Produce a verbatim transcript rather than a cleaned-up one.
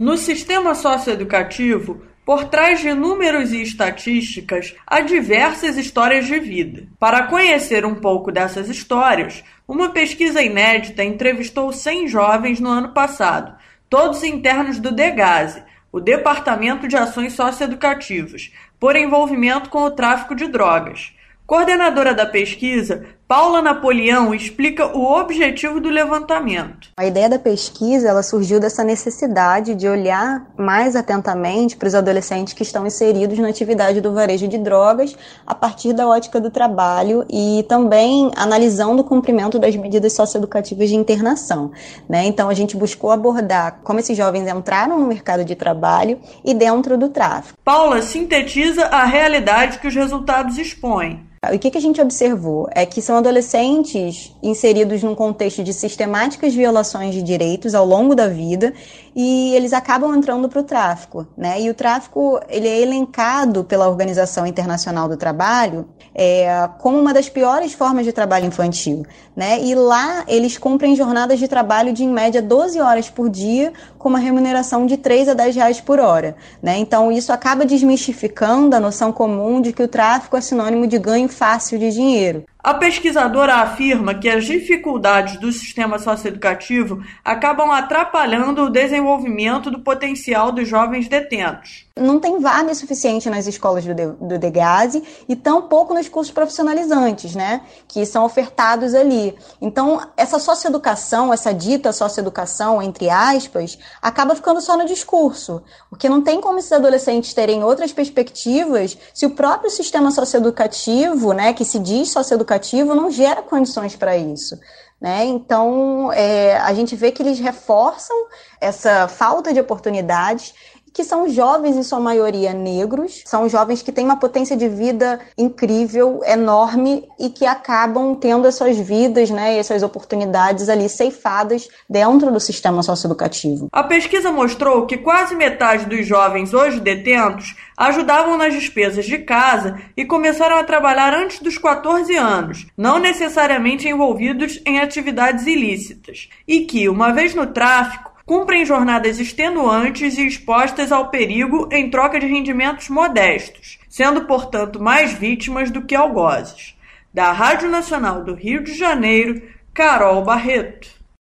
No sistema socioeducativo, por trás de números e estatísticas, há diversas histórias de vida. Para conhecer um pouco dessas histórias, uma pesquisa inédita entrevistou cem jovens no ano passado, todos internos do DEGASE, o Departamento de Ações Socioeducativas, por envolvimento com o tráfico de drogas. Coordenadora da pesquisa, Paula Napoleão explica o objetivo do levantamento. A ideia da pesquisa ela surgiu dessa necessidade de olhar mais atentamente para os adolescentes que estão inseridos na atividade do varejo de drogas a partir da ótica do trabalho e também analisando o cumprimento das medidas socioeducativas de internação, né? Então a gente buscou abordar como esses jovens entraram no mercado de trabalho e dentro do tráfico. Paula sintetiza a realidade que os resultados expõem. O que, que a gente observou é que são adolescentes inseridos num contexto de sistemáticas violações de direitos ao longo da vida e eles acabam entrando para o tráfico, né? E o tráfico ele é elencado pela Organização Internacional do Trabalho é, como uma das piores formas de trabalho infantil, né? E lá eles cumprem jornadas de trabalho de em média doze horas por dia com uma remuneração de três a dez reais por hora, né? Então isso acaba desmistificando a noção comum de que o tráfico é sinônimo de ganho fácil de dinheiro. A pesquisadora afirma que as dificuldades do sistema socioeducativo acabam atrapalhando o desenvolvimento do potencial dos jovens detentos. Não tem vaga suficiente nas escolas do, do DEGASE e tampouco nos cursos profissionalizantes, né, que são ofertados ali. Então, essa socioeducação, essa dita socioeducação, entre aspas, acaba ficando só no discurso, porque não tem como esses adolescentes terem outras perspectivas se o próprio sistema socioeducativo, né, que se diz socioeducativo, não gera condições para isso. Né? Então, é, a gente vê que eles reforçam essa falta de oportunidades, que são jovens, em sua maioria, negros, são jovens que têm uma potência de vida incrível, enorme, e que acabam tendo as suas vidas, né, e essas oportunidades ali ceifadas dentro do sistema socioeducativo. A pesquisa mostrou que quase metade dos jovens hoje detentos ajudavam nas despesas de casa e começaram a trabalhar antes dos quatorze anos, não necessariamente envolvidos em atividades ilícitas, e que, uma vez no tráfico, cumprem jornadas extenuantes e expostas ao perigo em troca de rendimentos modestos, sendo, portanto, mais vítimas do que algozes. Da Rádio Nacional do Rio de Janeiro, Carol Barreto.